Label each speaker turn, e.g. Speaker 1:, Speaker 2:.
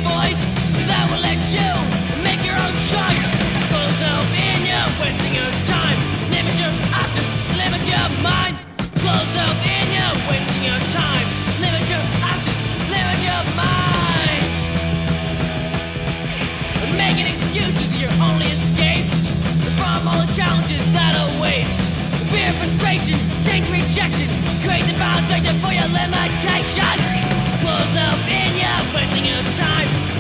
Speaker 1: voice that will let you make your own choice. Close yourself in, you're wasting your time. Limit your options, limit your mind. Close yourself in, you're wasting your time. Limit your options, limit your mind. Making excuses is your only escape from all the challenges that await. Fear, frustration, change, rejection, create the foundation for your limitation. Close up in, you're wasting your time.